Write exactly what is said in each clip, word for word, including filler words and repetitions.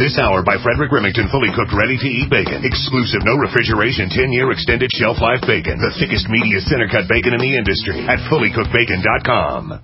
This hour by Frederick Remington, fully cooked, ready-to-eat bacon. Exclusive, no refrigeration, ten-year extended shelf life bacon. The thickest, meatiest center-cut bacon in the industry at fully cooked bacon dot com.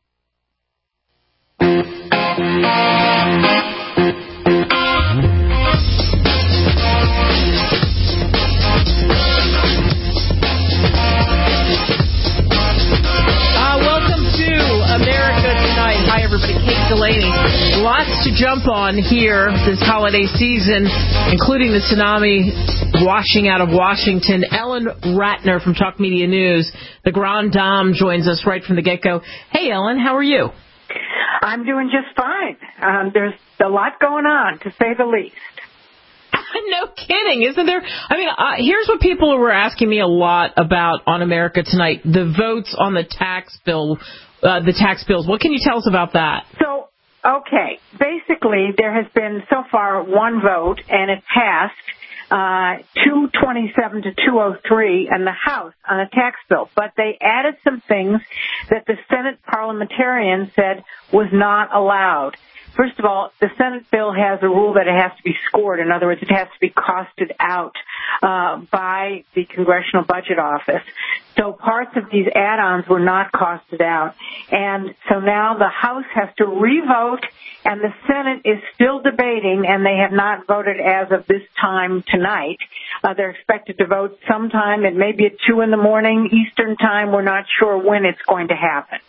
Hi, everybody. Kate Delaney. Lots to jump on here this holiday season, including the tsunami washing out of Washington. Ellen Ratner from Talk Media News, the Grand Dame, joins us right from the get-go. Hey, Ellen, how are you? I'm doing just fine. Um, there's a lot going on, to say the least. No kidding, isn't there? I mean, uh, here's what people were asking me a lot about on America Tonight, the votes on the tax bill. Uh, the tax bills. What can you tell us about that? So, okay, basically there has been so far one vote, and it passed uh, two twenty-seven to two oh three in the House on a tax bill. But they added some things that the Senate parliamentarians said was not allowed. First of all, the Senate bill has a rule that it has to be scored. In other words, it has to be costed out uh, by the Congressional Budget Office. So parts of these add-ons were not costed out. And so now the House has to re-vote, and the Senate is still debating, and they have not voted as of this time tonight. Uh, they're expected to vote sometime. It may be at two in the morning Eastern time. We're not sure when it's going to happen.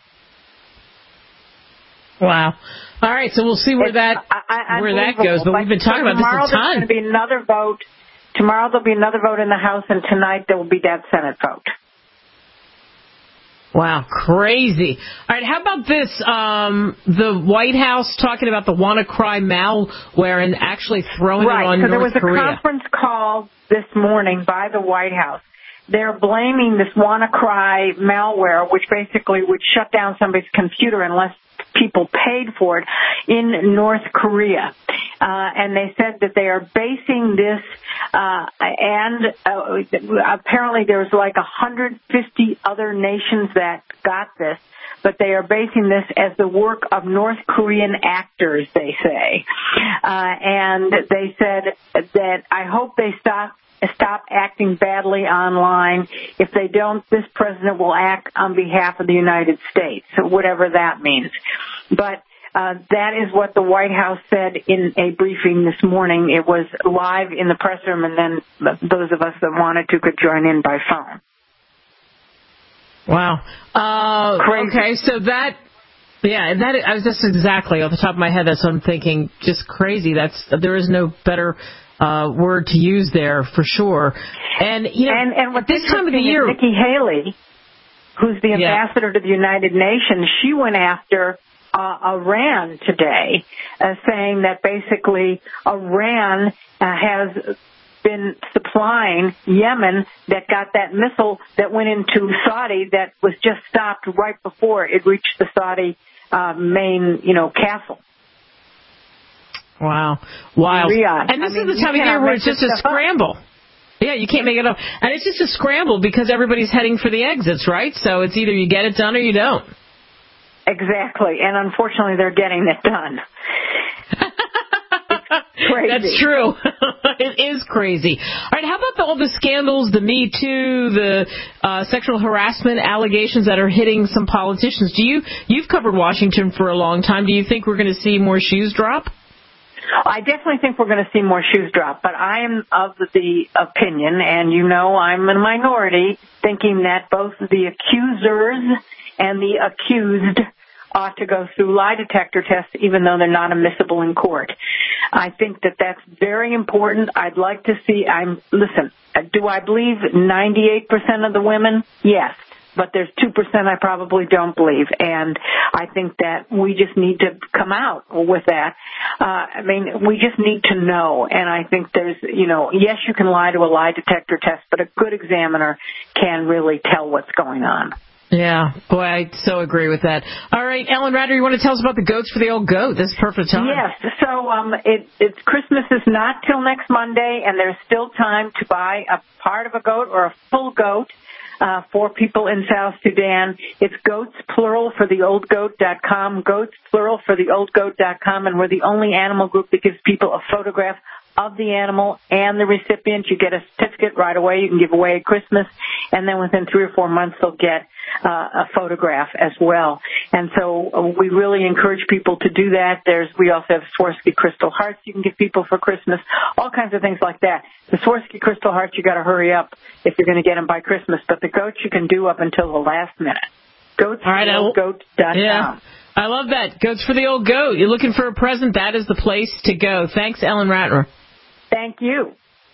Wow. All right, so we'll see where it's, that I, where that goes. But we've been talking so about this a ton. Tomorrow there's going to be another vote. Tomorrow there'll be another vote in the House, and tonight there will be that Senate vote. Wow, crazy. All right, how about this? Um, the White House talking about the WannaCry malware and actually throwing right, it on so North Korea. There was a conference call this morning by the White House. They're blaming this WannaCry malware, which basically would shut down somebody's computer unless people paid for it, in North Korea. Uh, and they said that they are basing this, uh, and uh, apparently there's like one hundred fifty other nations that got this, but they are basing this as the work of North Korean actors, they say. Uh, and they said that I hope they stop stop acting badly online. If they don't, this president will act on behalf of the United States, whatever that means. But uh, that is what the White House said in a briefing this morning. It was live in the press room, and then those of us that wanted to could join in by phone. Wow. Uh, okay, so that... Yeah, that I was just exactly off the top of my head. That's what I'm thinking. Just crazy. That's there is no better uh, word to use there for sure. And you know, and, and what this time of the year, Nikki Haley, who's the ambassador yeah. to the United Nations, she went after uh, Iran today, uh, saying that basically Iran uh, has been supplying Yemen that got that missile that went into Saudi that was just stopped right before it reached the Saudi uh, main, you know, castle. Wow. Wild. Riyadh. And this I mean, is the time of year where it's just a scramble. Up. Yeah, you can't make it up. And it's just a scramble because everybody's heading for the exits, right? So it's either you get it done or you don't. Exactly. And unfortunately, they're getting it done. Crazy. That's true. It is crazy. All right, how about the, all the scandals, the Me Too, the uh, sexual harassment allegations that are hitting some politicians? Do you you've covered Washington for a long time. Do you think we're going to see more shoes drop? I definitely think we're going to see more shoes drop, but I am of the opinion, and you know I'm in a minority, thinking that both the accusers and the accused ought to go through lie detector tests, even though they're not admissible in court. I think that that's very important. I'd like to see, I'm, listen, do I believe ninety-eight percent of the women? Yes. But there's two percent I probably don't believe. And I think that we just need to come out with that. Uh, I mean, we just need to know. And I think there's, you know, yes, you can lie to a lie detector test, but a good examiner can really tell what's going on. Yeah, boy, I so agree with that. All right, Ellen Ratner, you want to tell us about the goats for the old goat? This is perfect time. Yes, so um, it, it's Christmas is not till next Monday, and there's still time to buy a part of a goat or a full goat. uh, for people in South Sudan. It's goats, plural, for the old goat dot com, goats, plural, for the old goat dot com, and we're the only animal group that gives people a photograph of the animal and the recipient. You get a certificate right away. You can give away at Christmas, and then within three or four months they'll get uh, a photograph as well. And so uh, we really encourage people to do that. There's we also have Swarovski crystal hearts you can give people for Christmas, all kinds of things like that. The Swarovski crystal hearts, you got to hurry up if you're going to get them by Christmas, but the goats you can do up until the last minute. goats for the old goat dot com. Yeah. I love that. Goats for the Old Goat. You're looking for a present, that is the place to go. Thanks, Ellen Ratner. Thank you.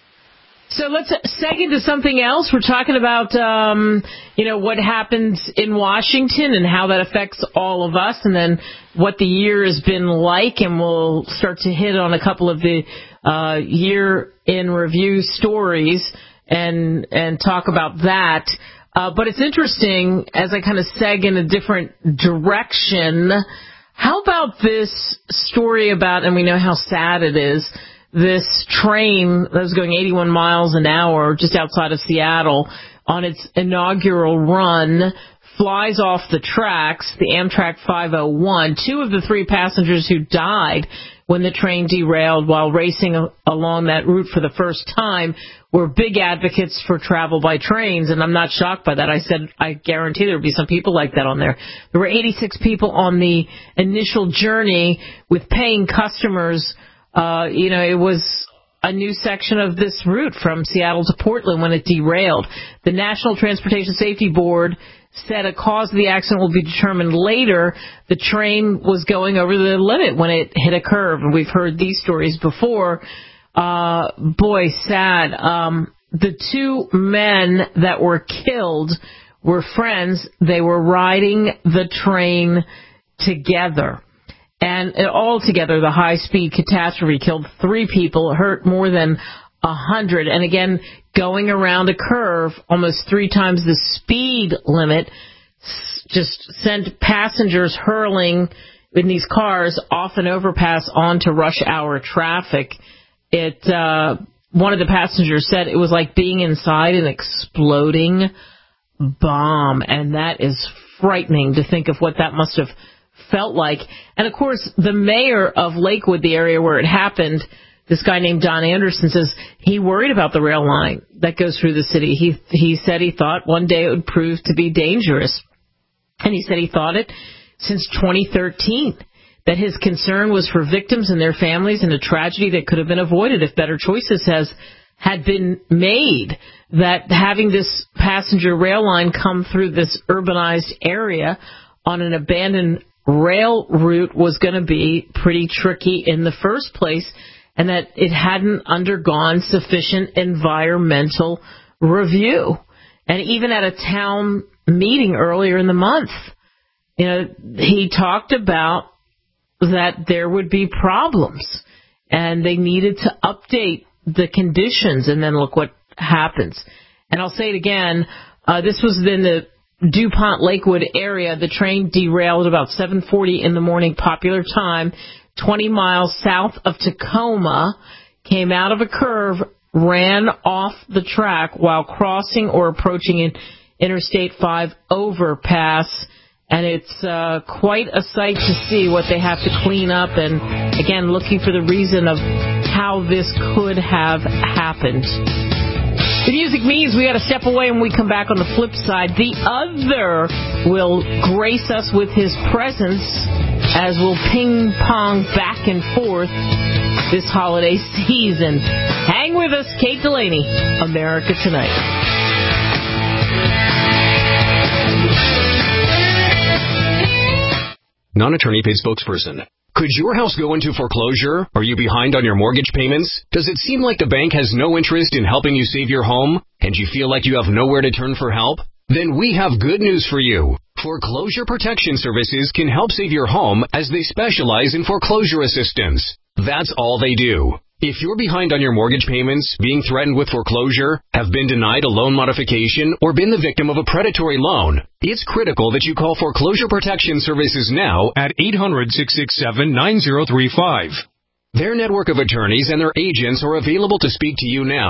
So let's seg into something else. We're talking about, um, you know, what happens in Washington and how that affects all of us, and then what the year has been like, and we'll start to hit on a couple of the uh, year in review stories and and talk about that. Uh, but it's interesting, as I kind of seg in a different direction, how about this story about, and we know how sad it is, this train that was going eighty-one miles an hour just outside of Seattle on its inaugural run flies off the tracks, the Amtrak five oh one. Two of the three passengers who died when the train derailed while racing along that route for the first time were big advocates for travel by trains, and I'm not shocked by that. I said I guarantee there would be some people like that on there. There were eighty-six people on the initial journey with paying customers. Uh, you know, it was a new section of this route from Seattle to Portland when it derailed. The National Transportation Safety Board said a cause of the accident will be determined later. The train was going over the limit when it hit a curve, and we've heard these stories before. Uh, boy, sad. Um, the two men that were killed were friends. They were riding the train together. And altogether, the high-speed catastrophe killed three people, hurt more than a hundred. And again, going around a curve almost three times the speed limit just sent passengers hurling in these cars off an overpass onto rush hour traffic. It uh, one of the passengers said it was like being inside an exploding bomb, and that is frightening to think of what that must have felt like. And of course, the mayor of Lakewood, the area where it happened, this guy named Don Anderson, says he worried about the rail line that goes through the city. He he said he thought one day it would prove to be dangerous. And he said he thought it since twenty thirteen, that his concern was for victims and their families and a tragedy that could have been avoided if better choices has had been made, that having this passenger rail line come through this urbanized area on an abandoned rail route was going to be pretty tricky in the first place, and that it hadn't undergone sufficient environmental review. And even at a town meeting earlier in the month, you know, he talked about that there would be problems and they needed to update the conditions, and then look what happens. And I'll say it again, uh, this was in the DuPont Lakewood area. The train derailed about seven forty in the morning popular time, twenty miles south of Tacoma, came out of a curve, ran off the track while crossing or approaching an Interstate five overpass. And it's uh, quite a sight to see what they have to clean up, and again, looking for the reason of how this could have happened. The music means we got to step away. When we come back on the flip side, the other will grace us with his presence as we'll ping pong back and forth this holiday season. Hang with us, Kate Delaney, America Tonight. Non-attorney paid spokesperson. Could your house go into foreclosure? Are you behind on your mortgage payments? Does it seem like the bank has no interest in helping you save your home? And you feel like you have nowhere to turn for help? Then we have good news for you. Foreclosure Protection Services can help save your home as they specialize in foreclosure assistance. That's all they do. If you're behind on your mortgage payments, being threatened with foreclosure, have been denied a loan modification, or been the victim of a predatory loan, it's critical that you call Foreclosure Protection Services now at eight hundred, six six seven, nine zero three five. Their network of attorneys and their agents are available to speak to you now.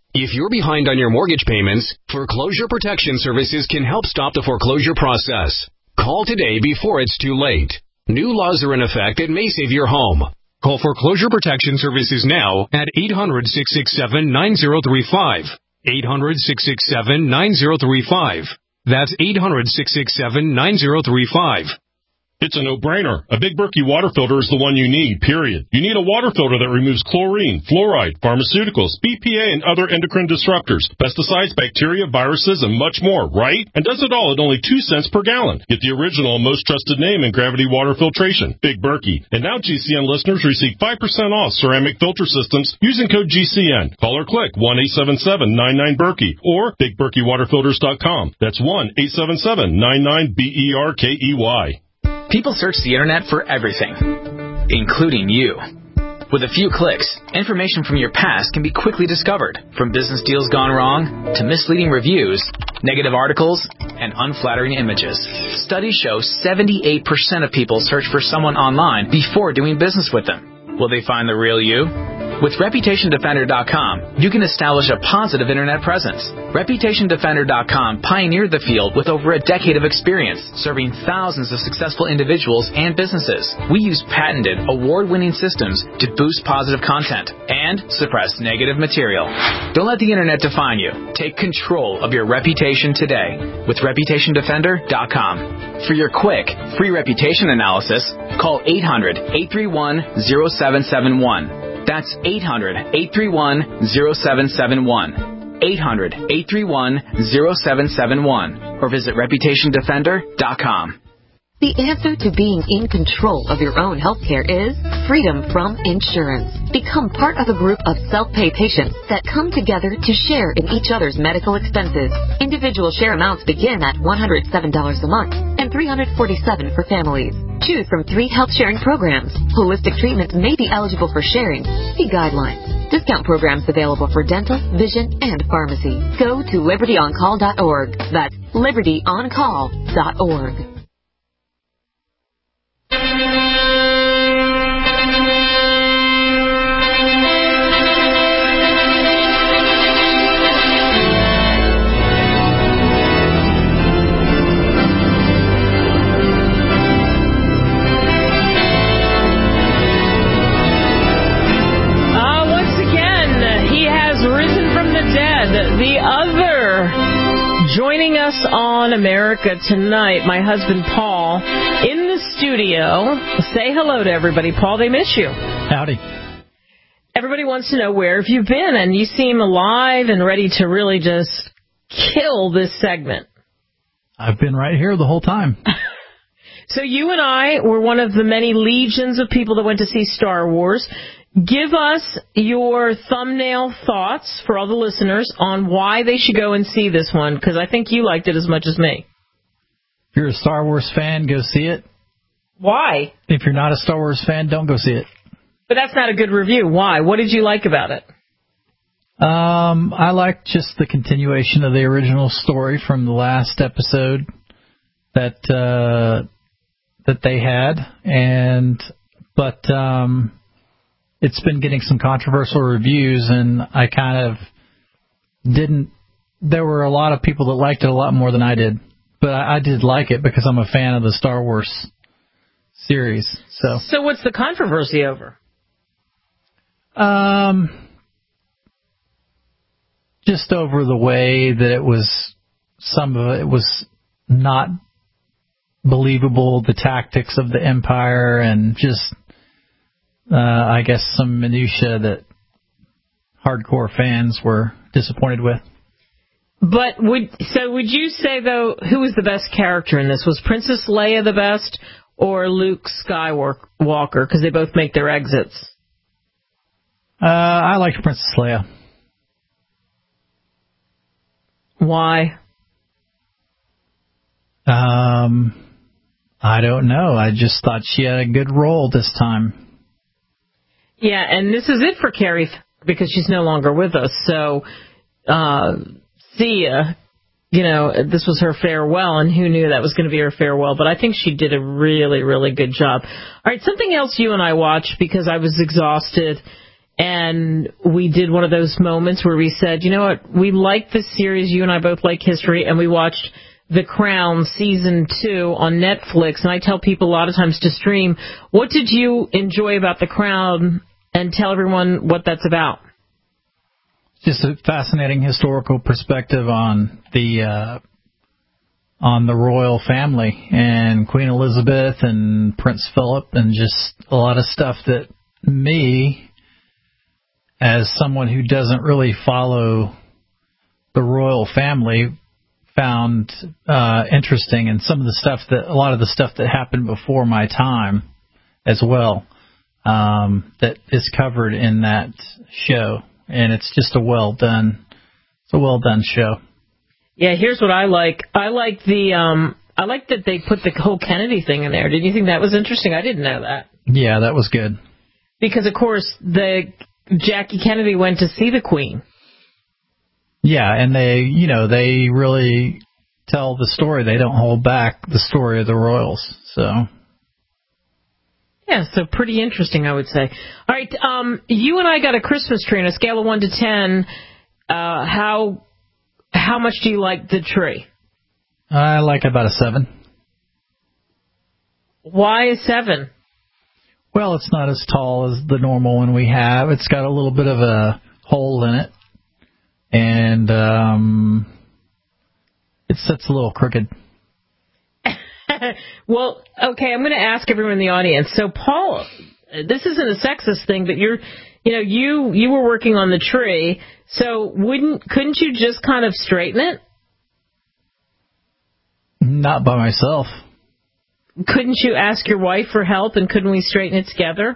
If you're behind on your mortgage payments, Foreclosure Protection Services can help stop the foreclosure process. Call today before it's too late. New laws are in effect that may save your home. Call Foreclosure Protection Services now at eight hundred, six six seven, nine zero three five. eight hundred, six six seven, nine zero three five. That's eight hundred, six six seven, nine zero three five. It's a no-brainer. A Big Berkey water filter is the one you need, period. You need a water filter that removes chlorine, fluoride, pharmaceuticals, B P A, and other endocrine disruptors, pesticides, bacteria, viruses, and much more, right? And does it all at only two cents per gallon. Get the original and most trusted name in gravity water filtration, Big Berkey. And now G C N listeners receive five percent off ceramic filter systems using code G C N. Call or click one eight seven seven, nine nine, Berkey or big berkey water filters dot com. That's one eight seven seven, nine nine, B E R K E Y. People search the internet for everything, including you. With a few clicks, information from your past can be quickly discovered, from business deals gone wrong to misleading reviews, negative articles, and unflattering images. Studies show seventy-eight percent of people search for someone online before doing business with them. Will they find the real you? With Reputation Defender dot com, you can establish a positive internet presence. Reputation Defender dot com pioneered the field with over a decade of experience, serving thousands of successful individuals and businesses. We use patented, award-winning systems to boost positive content and suppress negative material. Don't let the internet define you. Take control of your reputation today with Reputation Defender dot com. For your quick, free reputation analysis, call eight hundred, eight three one, zero seven seven one. That's eight hundred, eight three one, zero seven seven one. eight hundred, eight three one, zero seven seven one. Or visit Reputation Defender dot com. The answer to being in control of your own healthcare is freedom from insurance. Become part of a group of self-pay patients that come together to share in each other's medical expenses. Individual share amounts begin at one hundred seven dollars a month and three hundred forty-seven dollars for families. Choose from three health sharing programs. Holistic treatments may be eligible for sharing. See guidelines. Discount programs available for dental, vision, and pharmacy. Go to liberty on call dot org. That's liberty on call dot org. Joining us on America Tonight, my husband Paul, in the studio. Say hello to everybody. Paul, they miss you. Howdy. Everybody wants to know where have you been, and you seem alive and ready to really just kill this segment. I've been right here the whole time. So you and I were one of the many legions of people that went to see Star Wars. Give us your thumbnail thoughts for all the listeners on why they should go and see this one, because I think you liked it as much as me. If you're a Star Wars fan, go see it. Why? If you're not a Star Wars fan, don't go see it. But that's not a good review. Why? What did you like about it? Um, I liked just the continuation of the original story from the last episode that uh, that they had, and but um. It's been getting some controversial reviews, and I kind of didn't... There were a lot of people that liked it a lot more than I did. But I, I did like it because I'm a fan of the Star Wars series. So, so what's the controversy over? Um, just over the way that it was... Some of it was not believable, the tactics of the Empire, and just... Uh, I guess some minutia that hardcore fans were disappointed with. But would so would you say, though, who was the best character in this? Was Princess Leia the best or Luke Skywalker? Because they both make their exits. Uh, I liked Princess Leia. Why? Um, I don't know. I just thought she had a good role this time. Yeah, and this is it for Carrie because she's no longer with us. So, uh, see ya. You know, this was her farewell, and who knew that was going to be her farewell? But I think she did a really, really good job. All right, something else you and I watched because I was exhausted, And we did one of those moments where we said, you know what, we like this series. You and I both like history, and we watched The Crown Season two on Netflix. And I tell people a lot of times to stream. What did you enjoy about The Crown? And tell everyone what that's about. Just a fascinating historical perspective on the uh, on the royal family and Queen Elizabeth and Prince Philip, and just a lot of stuff that me, as someone who doesn't really follow the royal family, found uh, interesting, and some of the stuff that a lot of the stuff that happened before my time as well, um, that is covered in that show, and it's just a well done, it's a well done show. Yeah, here's what I like. I like the um, I like that they put the whole Kennedy thing in there. Did you think that was interesting? I didn't know that. Yeah, that was good. Because of course the Jackie Kennedy went to see the Queen. Yeah, and they, you know, they really tell the story. They don't hold back the story of the royals. So, yeah, so pretty interesting, I would say. All right, um, you and I got a Christmas tree on a scale of one to ten. Uh, how how much do you like the tree? I like about a seven. Why a seven? Well, it's not as tall as the normal one we have. It's got a little bit of a hole in it, and um, it sits a little crooked. Well, okay, I'm going to ask everyone in the audience. So, Paul, this isn't a sexist thing, but you're, you know, you you were working on the tree, so wouldn't couldn't you just kind of straighten it? Not by myself. Couldn't you ask your wife for help, and couldn't we straighten it together?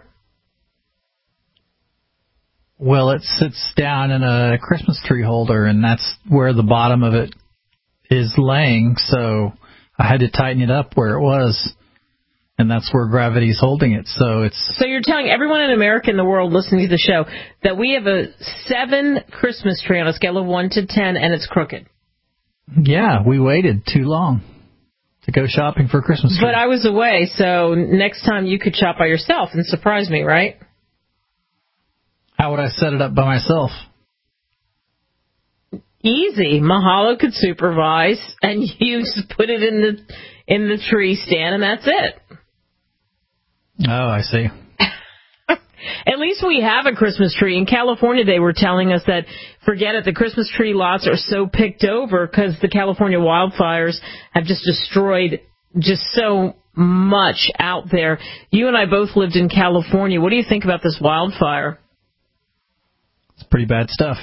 Well, it sits down in a Christmas tree holder, and that's where the bottom of it is laying, so I had to tighten it up where it was, and that's where gravity's holding it. So it's. So you're telling everyone in America and the world listening to the show that we have a seven Christmas tree on a scale of one to ten, and it's crooked. Yeah, we waited too long to go shopping for a Christmas tree. But I was away, so next time you could shop by yourself and surprise me, right? How would I set it up by myself? Easy. Mahalo could supervise, and you just put it in the in the tree stand, and that's it. Oh, I see. At least we have a Christmas tree. In California, they were telling us that, forget it, the Christmas tree lots are so picked over because the California wildfires have just destroyed just so much out there. You and I both lived in California. What do you think about this wildfire? It's pretty bad stuff.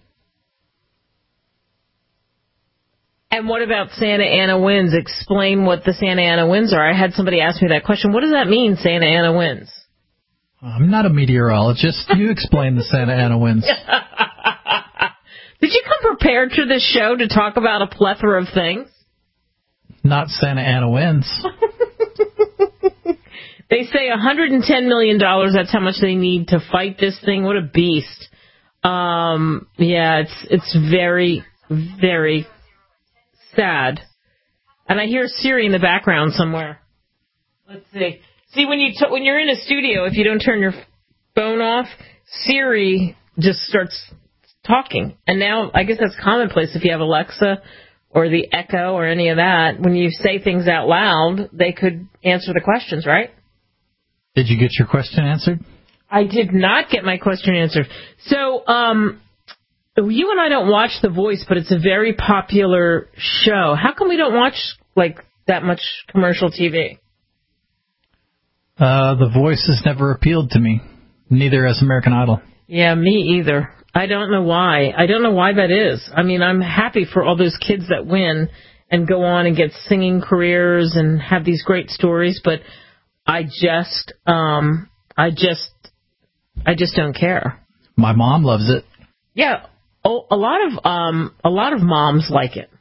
And what about Santa Ana winds? Explain what the Santa Ana winds are. I had somebody ask me that question. What does that mean, Santa Ana winds? I'm not a meteorologist. You explain the Santa Ana winds. Did you come prepared to this show to talk about a plethora of things? Not Santa Ana winds. They say one hundred ten million dollars, that's how much they need to fight this thing. What a beast. Um, yeah, it's it's very, very sad. And I hear Siri in the background somewhere. Let's see. See, when, you t- when you're in a studio, if you don't turn your phone off, Siri just starts talking. And now, I guess that's commonplace if you have Alexa or the Echo or any of that. When you say things out loud, they could answer the questions, right? Did you get your question answered? I did not get my question answered. So, um, you and I don't watch The Voice, but it's a very popular show. How come we don't watch, like, that much commercial T V? Uh, The Voice has never appealed to me. Neither has American Idol. Yeah, me either. I don't know why. I don't know why that is. I mean, I'm happy for all those kids that win and go on and get singing careers and have these great stories, but I just, um, I just, I just don't care. My mom loves it. Yeah, oh, a lot of, um, a lot of moms like it.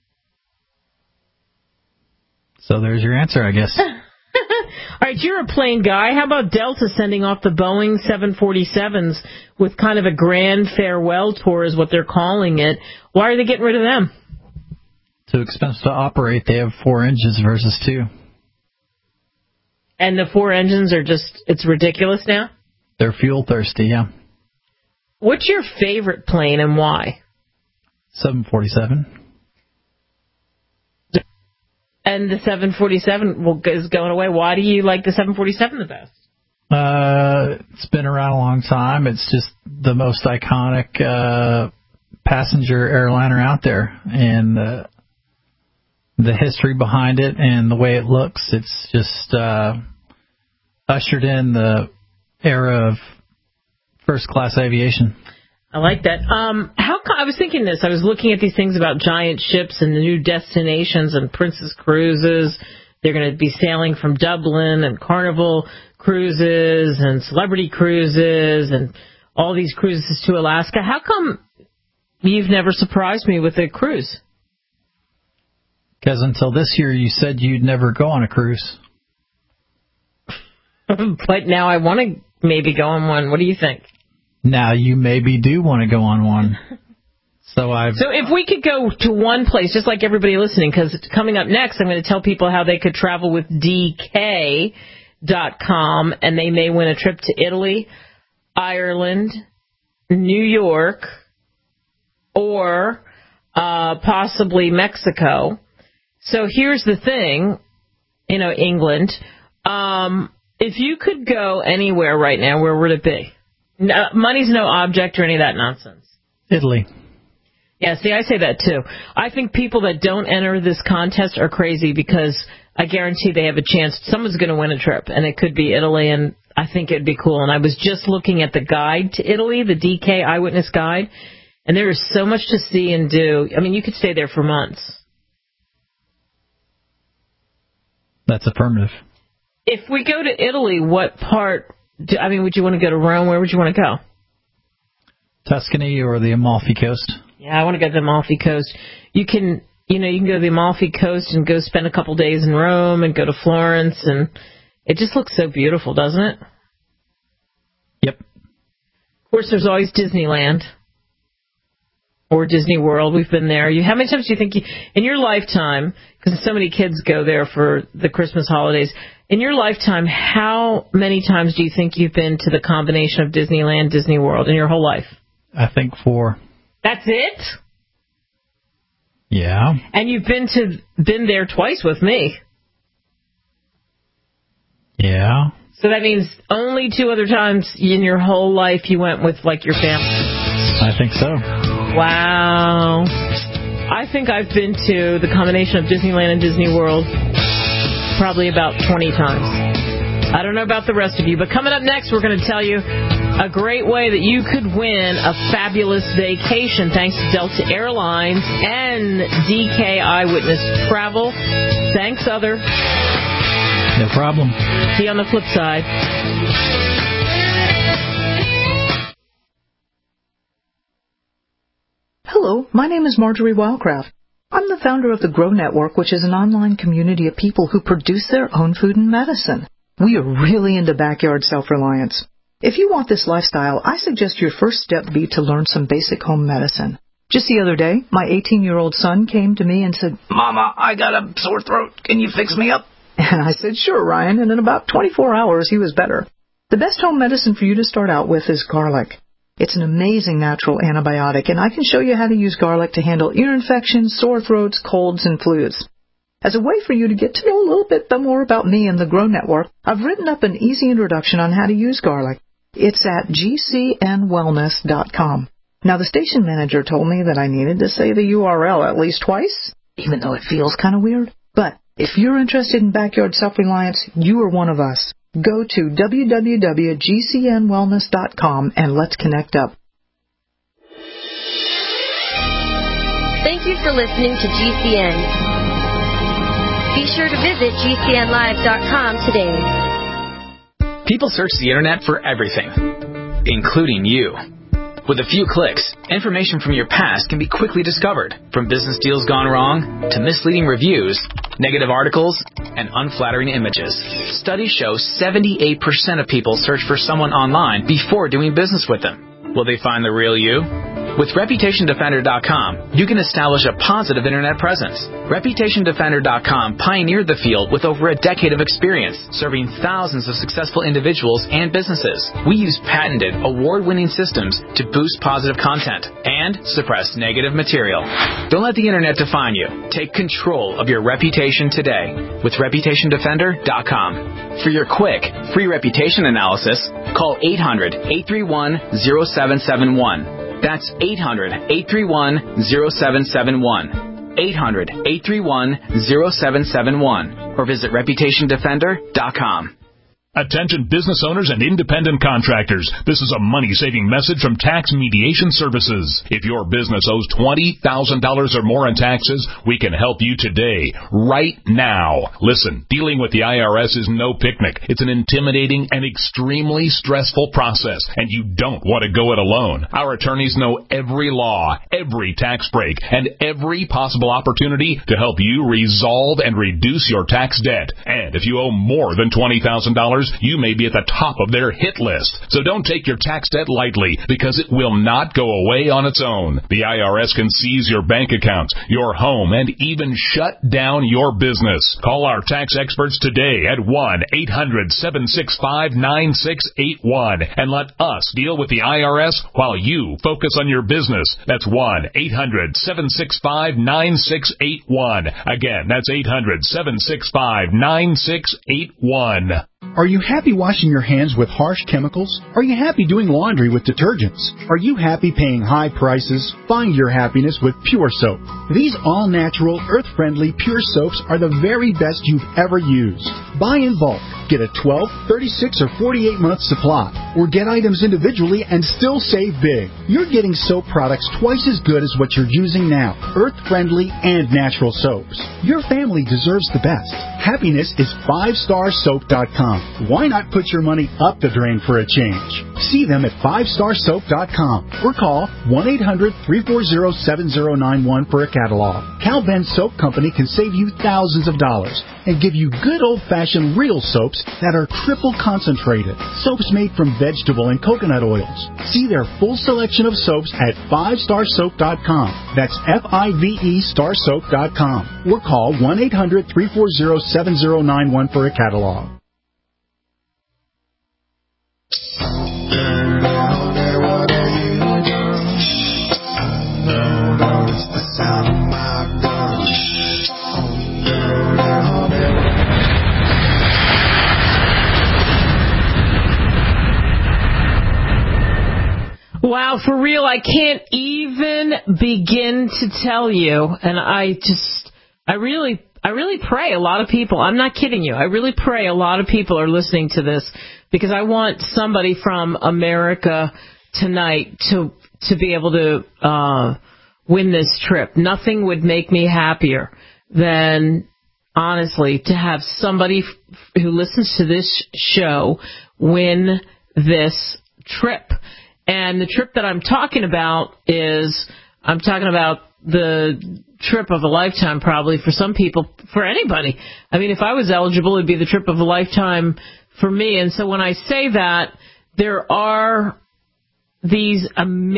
So there's your answer, I guess. All right, you're a plane guy. How about Delta sending off the Boeing seven forty-sevens with kind of a grand farewell tour is what they're calling it. Why are they getting rid of them? Too expensive to operate. They have four engines versus two. And the four engines are just, it's ridiculous now? They're fuel thirsty, yeah. What's your favorite plane and why? seven forty-seven. And the seven forty-seven is going away. Why do you like the seven forty-seven the best? Uh, it's been around a long time. It's just the most iconic uh, passenger airliner out there. And uh, the history behind it and the way it looks, it's just uh, ushered in the era of first-class aviation. I like that. Um, how I was thinking this. I was looking at these things about giant ships and the new destinations and Princess Cruises. They're going to be sailing from Dublin, and Carnival Cruises and Celebrity Cruises and all these cruises to Alaska. How come you've never surprised me with a cruise? Because until this year, you said you'd never go on a cruise. But now I want to maybe go on one. What do you think? Now you maybe do want to go on one. So I've. So if we could go to one place, just like everybody listening, because coming up next, I'm going to tell people how they could travel with D K dot com, and they may win a trip to Italy, Ireland, New York, or uh, possibly Mexico. So here's the thing, you know, England. Um, if you could go anywhere right now, where would it be? No, money's no object or any of that nonsense. Italy. Yeah, see, I say that too. I think people that don't enter this contest are crazy because I guarantee they have a chance. Someone's going to win a trip, and it could be Italy, and I think it'd be cool. And I was just looking at the guide to Italy, the D K Eyewitness Guide, and there is so much to see and do. I mean, you could stay there for months. That's affirmative. If we go to Italy, what part... Do, I mean, would you want to go to Rome? Where would you want to go? Tuscany or the Amalfi Coast? Yeah, I want to go to the Amalfi Coast. You can, you know, you can go to the Amalfi Coast and go spend a couple days in Rome and go to Florence, and it just looks so beautiful, doesn't it? Yep. Of course, there's always Disneyland or Disney World. We've been there. You, how many times do you think, you, in your lifetime, because so many kids go there for the Christmas holidays, in your lifetime, how many times do you think you've been to the combination of Disneyland, Disney World in your whole life? I think four. That's it? Yeah. And you've been to been there twice with me. Yeah. So that means only two other times in your whole life you went with, like, your family. I think so. Wow. I think I've been to the combination of Disneyland and Disney World probably about twenty times. I don't know about the rest of you, but coming up next, we're going to tell you a great way that you could win a fabulous vacation thanks to Delta Airlines and D K Eyewitness Travel. Thanks, other. No problem. See you on the flip side. Hello, my name is Marjorie Wildcraft. I'm the founder of the Grow Network, which is an online community of people who produce their own food and medicine. We are really into backyard self-reliance. If you want this lifestyle, I suggest your first step be to learn some basic home medicine. Just the other day, my eighteen-year-old son came to me and said, "Mama, I got a sore throat. Can you fix me up?" And I said, "Sure, Ryan," and in about twenty-four hours, he was better. The best home medicine for you to start out with is garlic. It's an amazing natural antibiotic, and I can show you how to use garlic to handle ear infections, sore throats, colds, and flus. As a way for you to get to know a little bit more about me and the Grow Network, I've written up an easy introduction on how to use garlic. It's at g c n wellness dot com. Now, the station manager told me that I needed to say the U R L at least twice, even though it feels kind of weird. But if you're interested in backyard self-reliance, you are one of us. Go to w w w dot g c n wellness dot com and let's connect up. Thank you for listening to G C N. Be sure to visit g c n live dot com today. People search the internet for everything, including you. With a few clicks, information from your past can be quickly discovered, from business deals gone wrong to misleading reviews, negative articles, and unflattering images. Studies show seventy-eight percent of people search for someone online before doing business with them. Will they find the real you? With Reputation Defender dot com, you can establish a positive Internet presence. Reputation Defender dot com pioneered the field with over a decade of experience, serving thousands of successful individuals and businesses. We use patented, award-winning systems to boost positive content and suppress negative material. Don't let the Internet define you. Take control of your reputation today with Reputation Defender dot com. For your quick, free reputation analysis, call eight hundred, eight three one, zero seven seven one. That's eight hundred, eight three one, zero seven seven one. eight hundred, eight three one, zero seven seven one. Or visit Reputation Defender dot com. Attention business owners and independent contractors. This is a money-saving message from Tax Mediation Services. If your business owes twenty thousand dollars or more in taxes, we can help you today, right now. Listen, dealing with the I R S is no picnic. It's an intimidating and extremely stressful process, and you don't want to go it alone. Our attorneys know every law, every tax break, and every possible opportunity to help you resolve and reduce your tax debt. And if you owe more than twenty thousand dollars, you may be at the top of their hit list. So don't take your tax debt lightly, because it will not go away on its own. The I R S can seize your bank accounts, your home, and even shut down your business. Call our tax experts today at one eight hundred, seven six five, nine six eight one and let us deal with the I R S while you focus on your business. That's one eight hundred, seven six five, nine six eight one. Again, that's eight hundred, seven six five, nine six eight one. Are you happy washing your hands with harsh chemicals? Are you happy doing laundry with detergents? Are you happy paying high prices? Find your happiness with Pure Soap. These all-natural, earth-friendly Pure Soaps are the very best you've ever used. Buy in bulk. Get a twelve, thirty-six, or forty-eight month supply. Or get items individually and still save big. You're getting soap products twice as good as what you're using now. Earth-friendly and natural soaps. Your family deserves the best. Happiness is five star soap dot com. Why not put your money up the drain for a change? See them at five star soap dot com or call one eight hundred, three four zero, seven zero nine one for a catalog. Cal Ben Soap Company can save you thousands of dollars and give you good old-fashioned real soaps that are triple concentrated. Soaps made from vegetable and coconut oils. See their full selection of soaps at five star soap dot com. That's F I V E star soap dot com. Or call one eight hundred, three four zero, seven zero nine one for a catalog. Wow, for real, I can't even begin to tell you, and I just, I really, I really pray a lot of people, I'm not kidding you, I really pray a lot of people are listening to this, because I want somebody from America tonight to to be able to uh, win this trip. Nothing would make me happier than, honestly, to have somebody f- who listens to this show win this trip. And the trip that I'm talking about is, I'm talking about the trip of a lifetime probably for some people, for anybody. I mean, if I was eligible, it'd be the trip of a lifetime for me. And so when I say that, there are these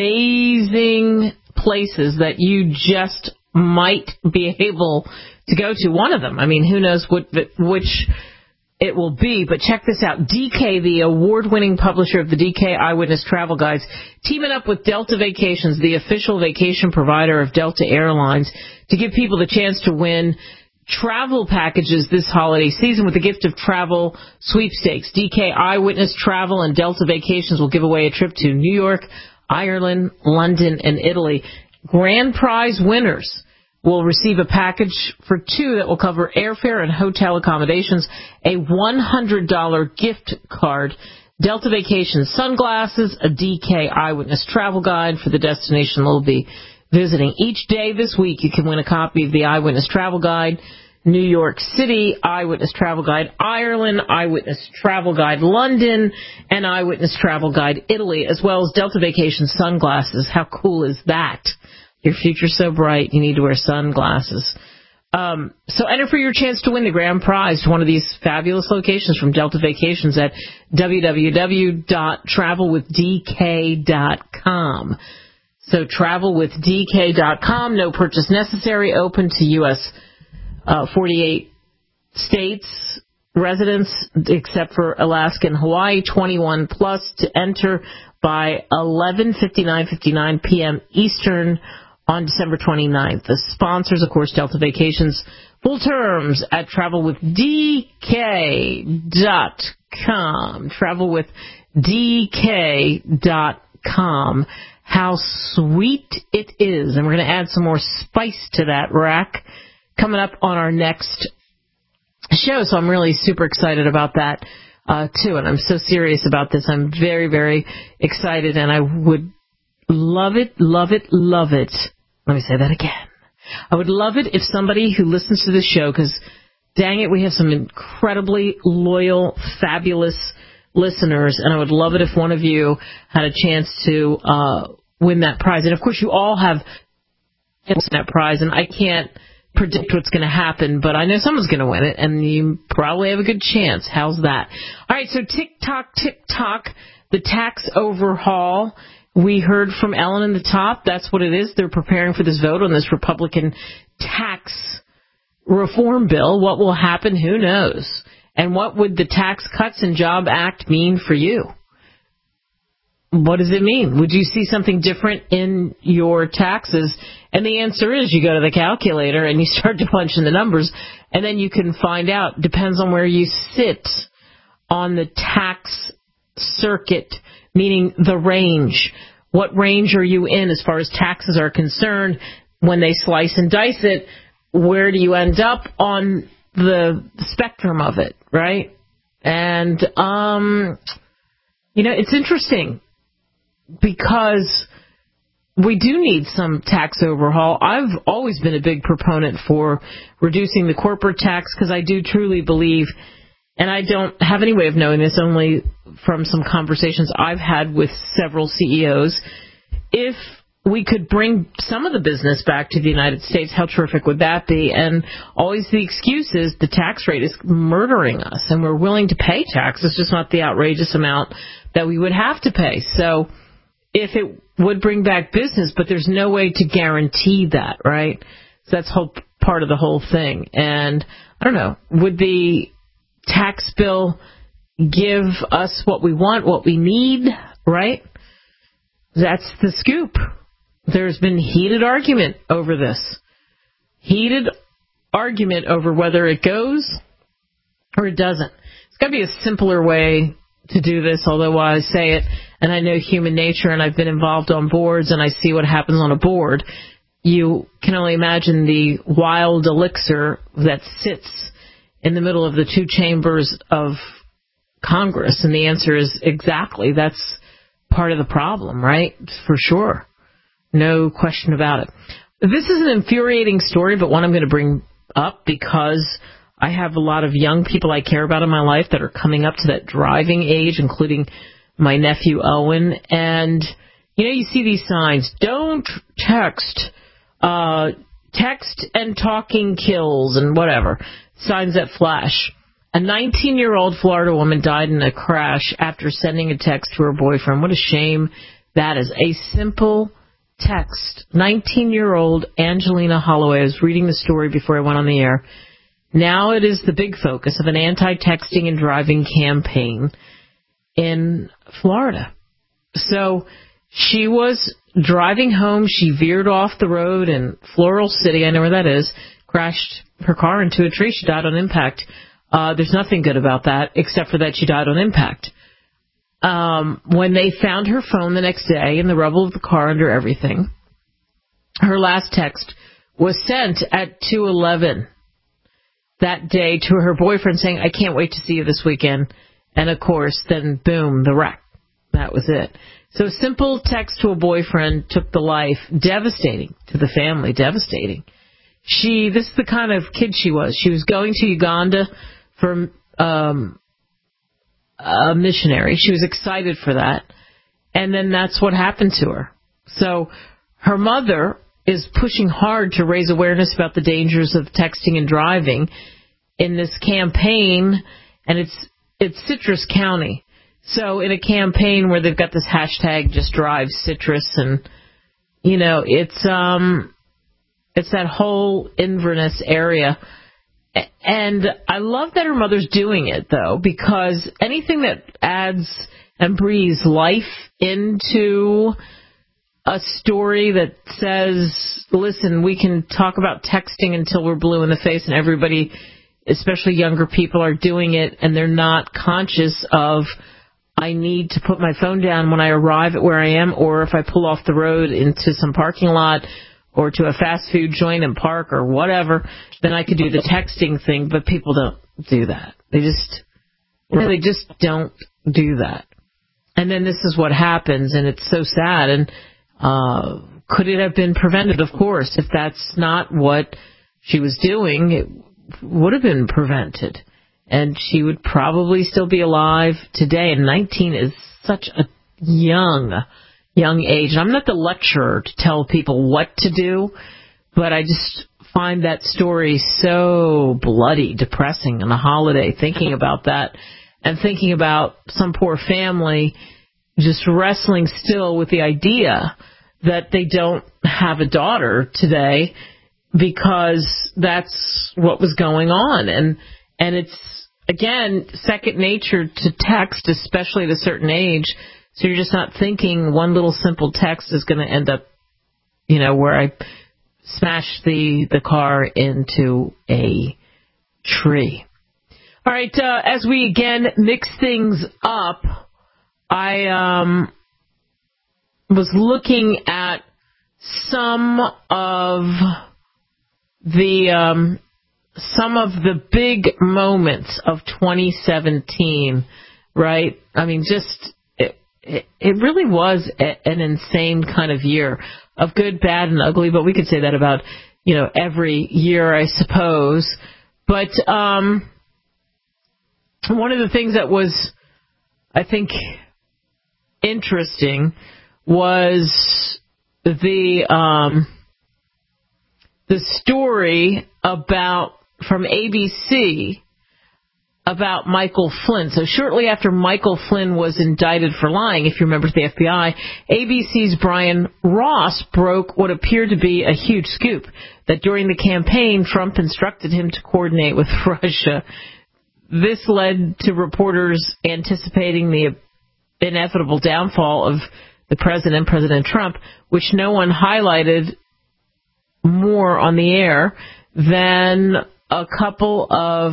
amazing places that you just might be able to go to. One of them, I mean, who knows what, which it will be, but check this out. D K, the award-winning publisher of the D K Eyewitness Travel Guides, teaming up with Delta Vacations, the official vacation provider of Delta Airlines, to give people the chance to win travel packages this holiday season with the gift of travel sweepstakes. D K Eyewitness Travel and Delta Vacations will give away a trip to New York, Ireland, London, and Italy. Grand prize winners will receive a package for two that will cover airfare and hotel accommodations, a one hundred dollars gift card, Delta Vacations sunglasses, a D K Eyewitness Travel Guide for the destination they'll be visiting. Each day this week you can win a copy of the Eyewitness Travel Guide, New York City Eyewitness Travel Guide, Ireland Eyewitness Travel Guide, London, and Eyewitness Travel Guide, Italy, as well as Delta Vacations sunglasses. How cool is that? Your future's so bright, you need to wear sunglasses. Um, so enter for your chance to win the grand prize to one of these fabulous locations from Delta Vacations at w w w dot travel with d k dot com. So travel with D K dot com, no purchase necessary, open to U S uh, forty-eight states, residents, except for Alaska and Hawaii, twenty-one plus to enter by eleven fifty-nine fifty-nine p.m. Eastern on December twenty-ninth. The sponsors, of course, Delta Vacations. Full terms at travel with D K dot com. travel with D K dot com. How sweet it is. And we're going to add some more spice to that rack coming up on our next show. So I'm really super excited about that, uh, too. And I'm so serious about this. I'm very, very excited. And I would love it, love it, love it. Let me say that again. I would love it if somebody who listens to this show, because dang it, we have some incredibly loyal, fabulous listeners, and I would love it if one of you had a chance to uh, win that prize. And, of course, you all have that prize, and I can't predict what's going to happen, but I know someone's going to win it, and you probably have a good chance. How's that? All right, so tick-tock, tick-tock, the tax overhaul. We heard from Ellen in the top. That's what it is. They're preparing for this vote on this Republican tax reform bill. What will happen? Who knows? And what would the Tax Cuts and Job Act mean for you? What does it mean? Would you see something different in your taxes? And the answer is you go to the calculator and you start to punch in the numbers, and then you can find out. Depends on where you sit on the tax circuit, meaning the range. What range are you in as far as taxes are concerned? When they slice and dice it, where do you end up on the spectrum of it, right? And, um, you know, it's interesting because we do need some tax overhaul. I've always been a big proponent for reducing the corporate tax because I do truly believe, and I don't have any way of knowing this, only from some conversations I've had with several C E Os, if we could bring some of the business back to the United States, how terrific would that be? And always the excuse is the tax rate is murdering us, and we're willing to pay taxes, just not the outrageous amount that we would have to pay. So if it would bring back business, but there's no way to guarantee that, right? So that's whole part of the whole thing. And I don't know, would the tax bill give us what we want, what we need, right? That's the scoop. There's been heated argument over this. Heated argument over whether it goes or it doesn't. It's got to be a simpler way to do this, although I say it, and I know human nature, and I've been involved on boards, and I see what happens on a board. You can only imagine the wild elixir that sits in the middle of the two chambers of Congress, and the answer is exactly. That's part of the problem, right? For sure. No question about it. This is an infuriating story, but one I'm going to bring up because I have a lot of young people I care about in my life that are coming up to that driving age, including my nephew Owen. And, you know, you see these signs, don't text, uh, text and talking kills and whatever, signs that flash. A nineteen-year-old Florida woman died in a crash after sending a text to her boyfriend. What a shame that is. A simple text. nineteen-year-old Angelina Holloway. I was reading the story before I went on the air. Now it is the big focus of an anti-texting and driving campaign in Florida. So she was driving home. She veered off the road in Floral City. I know where that is. Crashed her car into a tree. She died on impact. Uh, there's nothing good about that, except for that she died on impact. Um, when they found her phone the next day in the rubble of the car under everything, her last text was sent at two eleven that day to her boyfriend saying, I can't wait to see you this weekend. And, of course, then, boom, the wreck. That was it. So a simple text to a boyfriend took the life. Devastating to the family. Devastating. She, this is the kind of kid she was. She was going to Uganda for um, a missionary. She was excited for that. And then that's what happened to her. So her mother is pushing hard to raise awareness about the dangers of texting and driving in this campaign, and it's it's Citrus County. So in a campaign where they've got this hashtag Just Drive Citrus, and You know, it's um, it's that whole Inverness area. And I love that her mother's doing it, though, because anything that adds and breathes life into a story that says, listen, we can talk about texting until we're blue in the face, and everybody, especially younger people, are doing it, and they're not conscious of, I need to put my phone down when I arrive at where I am, or if I pull off the road into some parking lot or to a fast food joint and park or whatever, then I could do the texting thing. But people don't do that. They just, you know, they just don't do that. And then this is what happens, and it's so sad. And uh, could it have been prevented? Of course. If that's not what she was doing, it would have been prevented. And she would probably still be alive today. And nineteen is such a young young age. I'm not the lecturer to tell people what to do, but I just find that story so bloody, depressing on a holiday, thinking about that and thinking about some poor family just wrestling still with the idea that they don't have a daughter today because that's what was going on. And, and it's, again, second nature to text, especially at a certain age. So you're just not thinking one little simple text is going to end up, you know, where I smash the, the car into a tree. All right, uh, as we again mix things up, I um, was looking at some of the um, some of the big moments of twenty seventeen, right? I mean, just It, it really was a, an insane kind of year of good, bad, and ugly, but we could say that about, you know, every year, I suppose. But um, one of the things that was, I think, interesting was the um, the story about from A B C about Michael Flynn. So shortly after Michael Flynn was indicted for lying, if you remember, the F B I, A B C's Brian Ross broke what appeared to be a huge scoop, that during the campaign, Trump instructed him to coordinate with Russia. This led to reporters anticipating the inevitable downfall of the president, President Trump, which no one highlighted more on the air than a couple of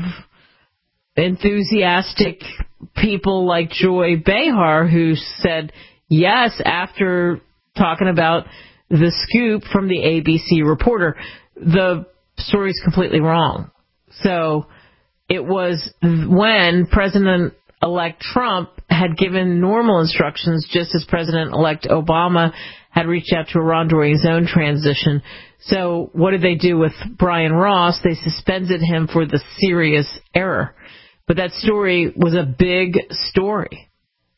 enthusiastic people like Joy Behar, who said yes after talking about the scoop from the A B C reporter. The story's completely wrong. So it was when President-elect Trump had given normal instructions, just as President-elect Obama had reached out to Iran during his own transition. So what did they do with Brian Ross? They suspended him for the serious error. But that story was a big story,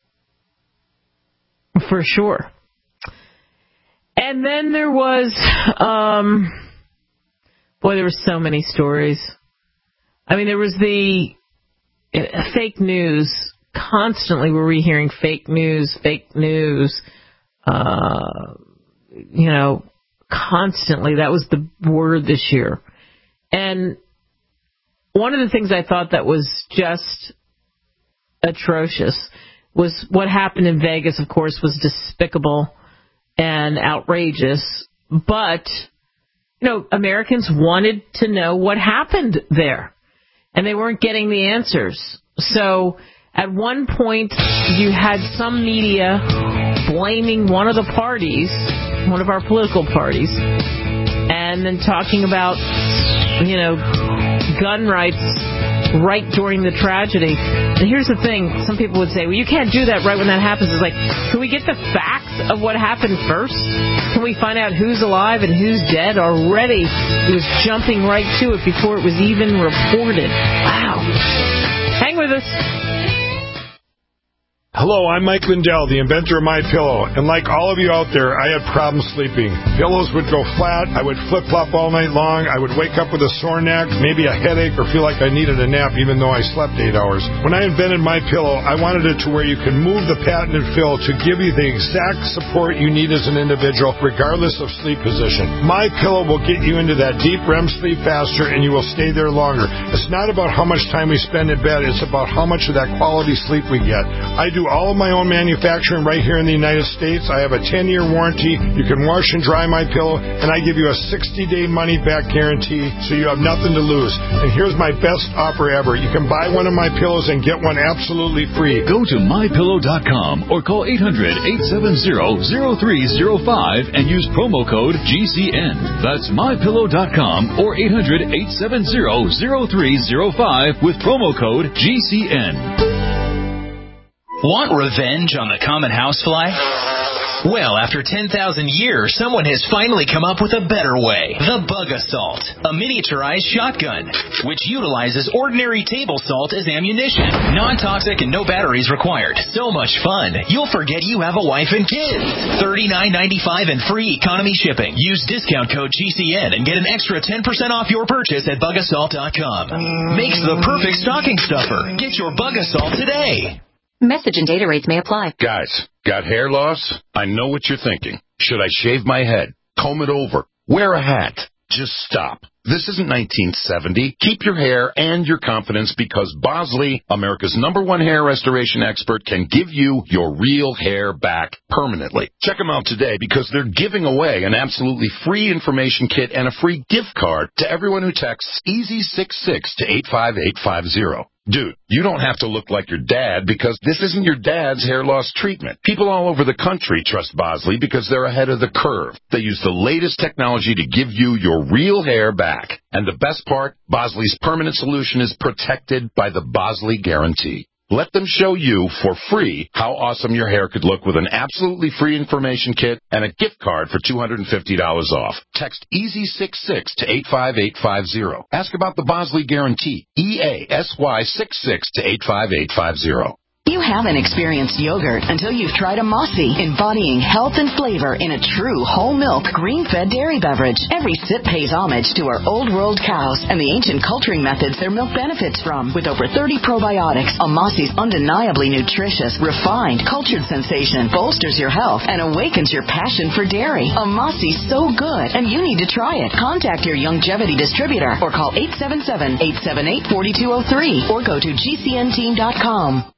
for sure. And then there was, um, boy, there were so many stories. I mean, there was the uh, fake news. Constantly were we hearing fake news, fake news, uh, you know, constantly. That was the word this year. And one of the things I thought that was just atrocious was what happened in Vegas, of course, was despicable and outrageous. But, you know, Americans wanted to know what happened there, and they weren't getting the answers. So at one point, you had some media blaming one of the parties, one of our political parties, and then talking about, you know, gun rights right during the tragedy. And here's the thing. Some people would say, well, you can't do that right when that happens. It's like, can we get the facts of what happened first? Can we find out who's alive and who's dead already? He was jumping right to it before it was even reported. Wow. Hang with us. Hello, I'm Mike Lindell, the inventor of MyPillow, and like all of you out there, I had problems sleeping. Pillows would go flat, I would flip-flop all night long, I would wake up with a sore neck, maybe a headache, or feel like I needed a nap even though I slept eight hours. When I invented MyPillow, I wanted it to where you can move the patented fill to give you the exact support you need as an individual, regardless of sleep position. MyPillow will get you into that deep R E M sleep faster, and you will stay there longer. It's not about how much time we spend in bed, it's about how much of that quality sleep we get. I do all of my own manufacturing right here in the United States. I have a ten-year warranty. You can wash and dry MyPillow, and I give you a sixty-day money-back guarantee, so you have nothing to lose. And here's my best offer ever. You can buy one of my pillows and get one absolutely free. Go to my pillow dot com or call eight hundred, eight seven zero, zero three zero five and use promo code G C N. That's my pillow dot com or eight hundred, eight seven zero, zero three zero five with promo code G C N. Want revenge on the common housefly? Well, after ten thousand years, someone has finally come up with a better way. The Bug Assault, a miniaturized shotgun, which utilizes ordinary table salt as ammunition. Non-toxic and no batteries required. So much fun, you'll forget you have a wife and kids. thirty-nine ninety-five and free economy shipping. Use discount code G C N and get an extra ten percent off your purchase at bug assault dot com. Makes the perfect stocking stuffer. Get your Bug Assault today. Message and data rates may apply. Guys, got hair loss? I know what you're thinking. Should I shave my head? Comb it over? Wear a hat? Just stop. This isn't nineteen seventy. Keep your hair and your confidence because Bosley, America's number one hair restoration expert, can give you your real hair back permanently. Check them out today because they're giving away an absolutely free information kit and a free gift card to everyone who texts easy six six to eight five eight five zero. Dude, you don't have to look like your dad because this isn't your dad's hair loss treatment. People all over the country trust Bosley because they're ahead of the curve. They use the latest technology to give you your real hair back. And the best part, Bosley's permanent solution is protected by the Bosley Guarantee. Let them show you for free how awesome your hair could look with an absolutely free information kit and a gift card for two hundred fifty dollars off. Text easy six six to eight five eight five zero. Ask about the Bosley Guarantee. E A S Y six six to eight five eight five zero. You haven't experienced yogurt until you've tried a Mossy, embodying health and flavor in a true whole milk, green-fed dairy beverage. Every sip pays homage to our old world cows and the ancient culturing methods their milk benefits from. With over thirty probiotics, a Mossy's undeniably nutritious, refined, cultured sensation bolsters your health and awakens your passion for dairy. A Mossy's so good, and you need to try it. Contact your Youngevity distributor or call eight seven seven, eight seven eight, four two zero three or go to G C N team dot com.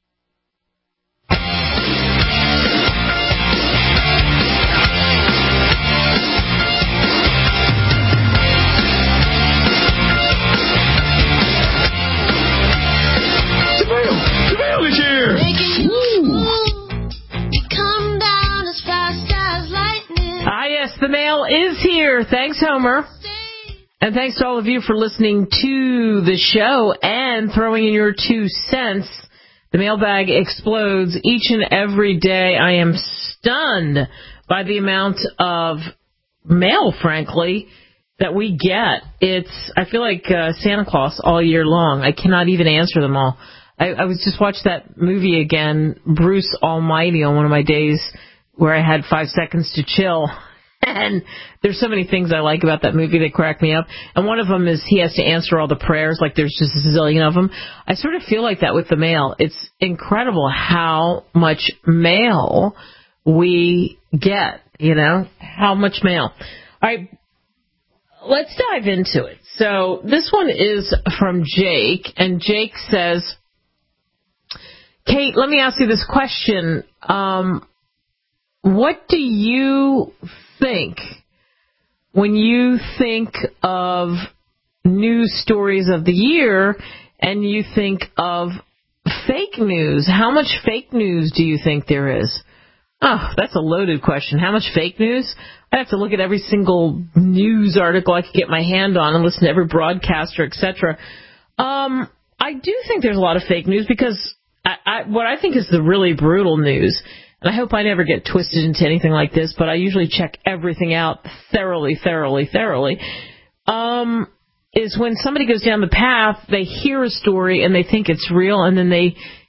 Ah, yes, the mail is here. Thanks, Homer. And thanks to all of you for listening to the show and throwing in your two cents. The mailbag explodes each and every day. I am stunned by the amount of mail, frankly, that we get. It's, I feel like uh, Santa Claus all year long. I cannot even answer them all. I, I was just watched that movie again, Bruce Almighty, on one of my days where I had five seconds to chill. And there's so many things I like about that movie that crack me up. And one of them is he has to answer all the prayers, like there's just a zillion of them. I sort of feel like that with the mail. It's incredible how much mail we get, you know, how much mail. All right, let's dive into it. So this one is from Jake, and Jake says, Kate, let me ask you this question. Um, what do you think when you think of news stories of the year and you think of fake news? How much fake news do you think there is? Oh, that's a loaded question. How much fake news? I have to look at every single news article I could get my hand on and listen to every broadcaster, et cetera. Um, I do think there's a lot of fake news because I, I, what I think is the really brutal news, and I hope I never get twisted into anything like this, but I usually check everything out thoroughly, thoroughly, thoroughly, um, is when somebody goes down the path, they hear a story and they think it's real, and then they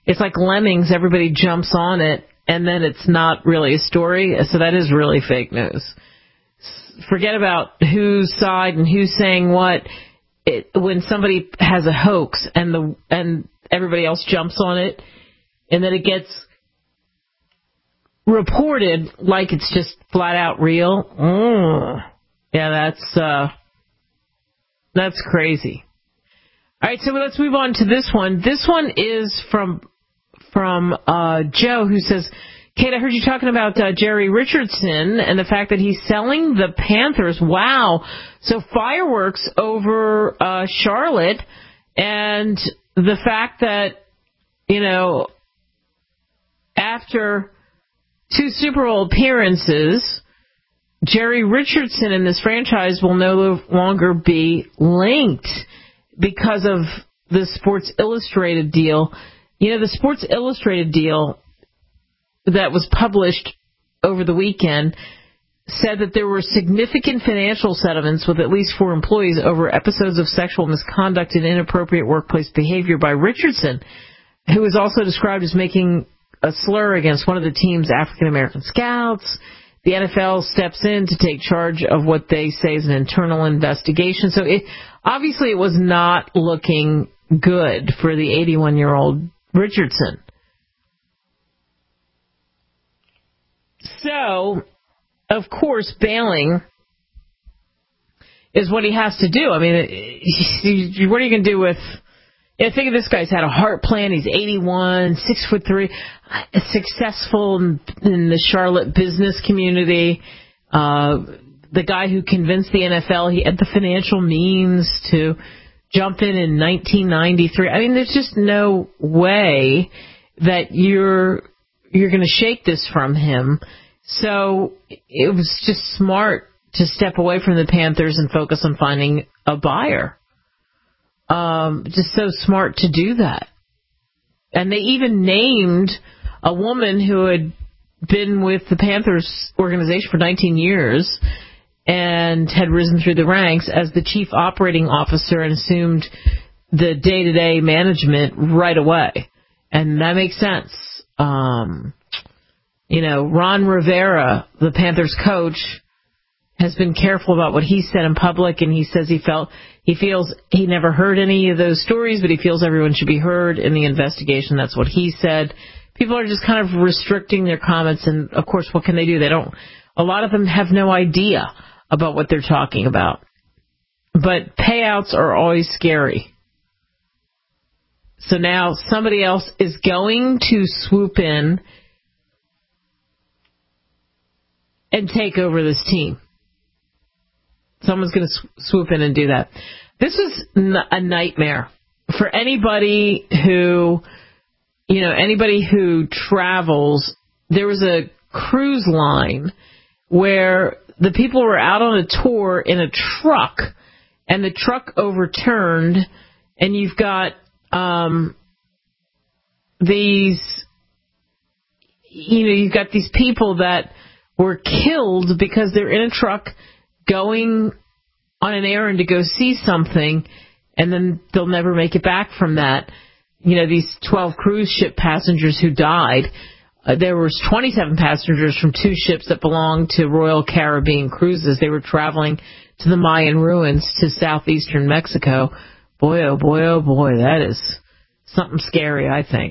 it's like lemmings. Everybody jumps on it, and then it's not really a story. So that is really fake news. Forget about whose side and who's saying what. It, when somebody has a hoax and the and everybody else jumps on it, and then it gets reported like it's just flat out real. Mm. Yeah, that's uh, that's crazy. All right, so let's move on to this one. This one is from from uh, Joe, who says, Kate, I heard you talking about uh, Jerry Richardson and the fact that he's selling the Panthers. Wow. So fireworks over uh, Charlotte, and the fact that, you know, after two Super Bowl appearances, Jerry Richardson and this franchise will no longer be linked because of the Sports Illustrated deal. You know, the Sports Illustrated deal that was published over the weekend said that there were significant financial settlements with at least four employees over episodes of sexual misconduct and inappropriate workplace behavior by Richardson, who was also described as making a slur against one of the team's African-American scouts. The N F L steps in to take charge of what they say is an internal investigation. So it, obviously it was not looking good for the eighty-one-year-old Richardson. So, of course, bailing is what he has to do. I mean, what are you going to do with... Yeah, think of this guy. He's had a heart plan. He's eighty-one, six foot three, successful in, in the Charlotte business community. Uh, the guy who convinced the N F L he had the financial means to jump in in nineteen ninety-three. I mean, there's just no way that you're you're going to shake this from him. So it was just smart to step away from the Panthers and focus on finding a buyer. Um, just so smart to do that. And they even named a woman who had been with the Panthers organization for nineteen years and had risen through the ranks as the chief operating officer and assumed the day-to-day management right away. And that makes sense. Um, you know, Ron Rivera, the Panthers coach, has been careful about what he said in public, and he says he felt he feels he never heard any of those stories, but he feels everyone should be heard in the investigation. That's what he said. People are just kind of restricting their comments, and of course, what can they do? They don't. A lot of them have no idea about what they're talking about. But payouts are always scary. So now somebody else is going to swoop in and take over this team. Someone's going to swoop in and do that. This is a nightmare for anybody who, you know, anybody who travels. There was a cruise line where the people were out on a tour in a truck, and the truck overturned, and you've got um, these, you know, you've got these people that were killed because they're in a truck going on an errand to go see something, and then they'll never make it back from that. You know, these twelve cruise ship passengers who died, uh, there was twenty-seven passengers from two ships that belonged to Royal Caribbean Cruises. They were traveling to the Mayan ruins to southeastern Mexico. Boy, oh boy, oh boy, that is something scary, I think,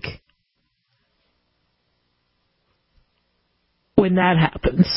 when that happens.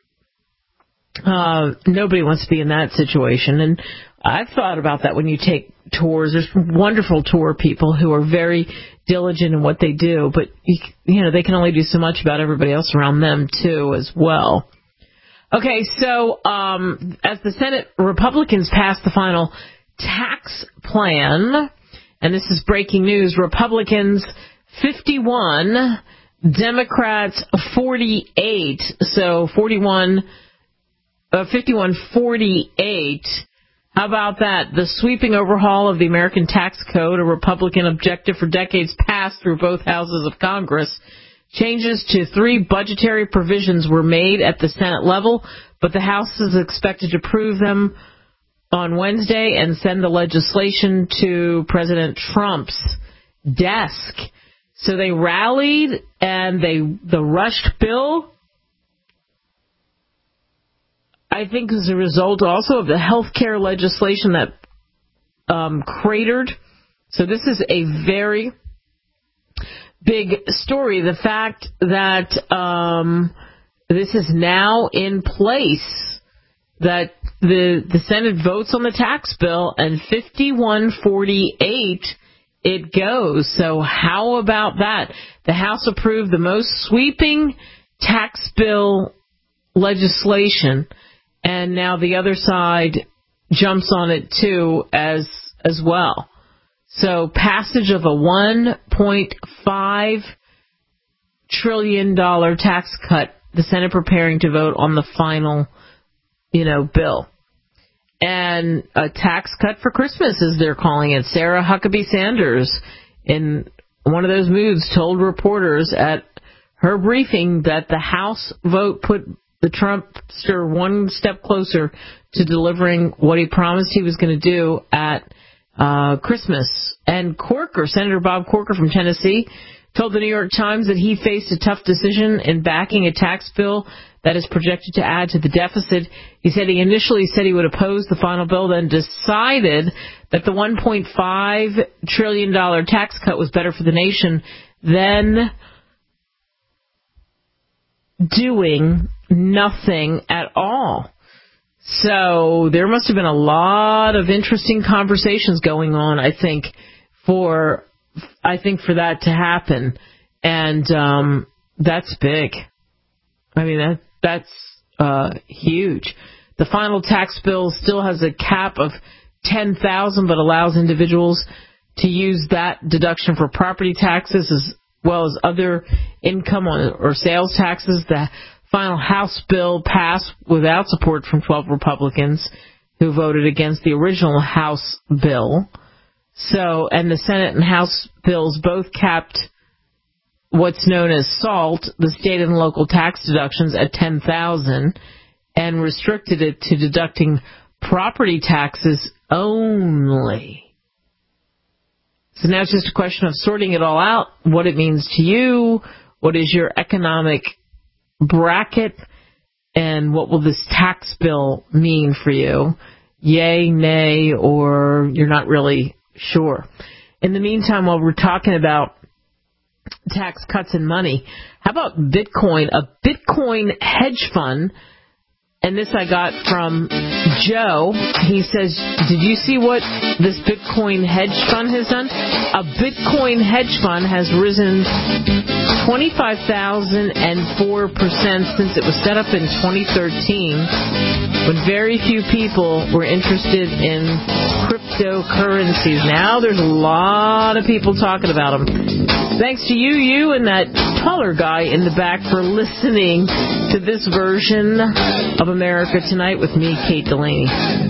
Uh, nobody wants to be in that situation. And I've thought about that when you take tours. There's wonderful tour people who are very diligent in what they do, but, you, you know, they can only do so much about everybody else around them, too, as well. Okay, so um, as the Senate Republicans passed the final tax plan, and this is breaking news, Republicans fifty-one, Democrats forty-eight, so forty-one... Uh, fifty-one forty-eight. How about that? The sweeping overhaul of the American tax code, a Republican objective for decades, passed through both houses of Congress. Changes to three budgetary provisions were made at the Senate level, but the House is expected to approve them on Wednesday and send the legislation to President Trump's desk. So they rallied, and they the rushed bill, I think, is a result also of the health care legislation that um, cratered. So this is a very big story. The fact that um, this is now in place, that the the Senate votes on the tax bill, and fifty-one forty-eight it goes. So how about that? The House approved the most sweeping tax bill legislation, and now the other side jumps on it too as as well. So passage of a one point five trillion dollars tax cut, the Senate preparing to vote on the final, you know, bill. And a tax cut for Christmas, as they're calling it. Sarah Huckabee Sanders, in one of those moods, told reporters at her briefing that the House vote put the Trumpster one step closer to delivering what he promised he was going to do at uh, Christmas. And Corker, Senator Bob Corker from Tennessee, told the New York Times that he faced a tough decision in backing a tax bill that is projected to add to the deficit. He said he initially said he would oppose the final bill, then decided that the one point five trillion dollars tax cut was better for the nation than doing nothing at all. So there must have been a lot of interesting conversations going on, I think, for I think for that to happen. And um, that's big. I mean, that that's uh, huge. The final tax bill still has a cap of ten thousand dollars, but allows individuals to use that deduction for property taxes as well as other income on, or sales taxes. The final House bill passed without support from twelve Republicans who voted against the original House bill. So, and the Senate and House bills both capped what's known as SALT, the state and local tax deductions, at ten thousand dollars and restricted it to deducting property taxes only. So now it's just a question of sorting it all out, what it means to you, what is your economic bracket, and what will this tax bill mean for you? Yay, nay, or you're not really sure. In the meantime, while we're talking about tax cuts and money, how about Bitcoin? A Bitcoin hedge fund, and this I got from Joe. He says, did you see what this Bitcoin hedge fund has done? A Bitcoin hedge fund has risen twenty-five thousand four percent since it was set up in twenty thirteen, when very few people were interested in cryptocurrencies. Now there's a lot of people talking about them. Thanks to you, you, and that taller guy in the back for listening to this version of America Tonight with me, Kate Delaney.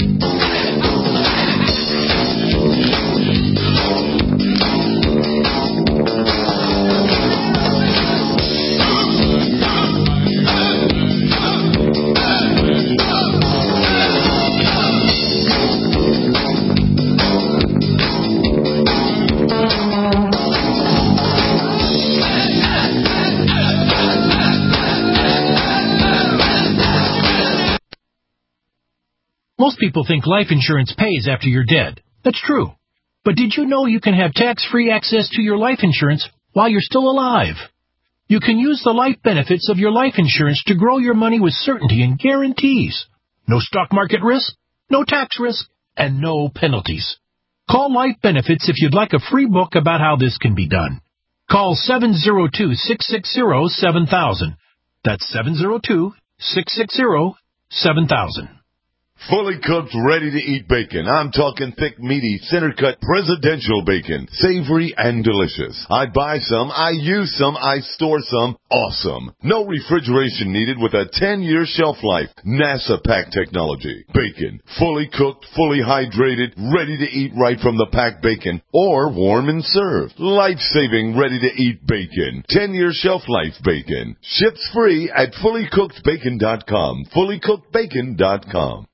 Most people think life insurance pays after you're dead. That's true. But did you know you can have tax-free access to your life insurance while you're still alive? You can use the life benefits of your life insurance to grow your money with certainty and guarantees. No stock market risk, no tax risk, and no penalties. Call Life Benefits if you'd like a free book about how this can be done. Call seven oh two, six six zero, seven thousand. That's seven oh two, six six zero, seven thousand. Fully cooked, ready-to-eat bacon. I'm talking thick, meaty, center-cut presidential bacon. Savory and delicious. I buy some, I use some, I store some. Awesome. No refrigeration needed with a ten-year shelf life. NASA pack technology. Bacon. Fully cooked, fully hydrated, ready to eat right from the packed bacon. Or warm and served. Life-saving, ready-to-eat bacon. ten-year shelf life bacon. Ships free at fully cooked bacon dot com. fully cooked bacon dot com.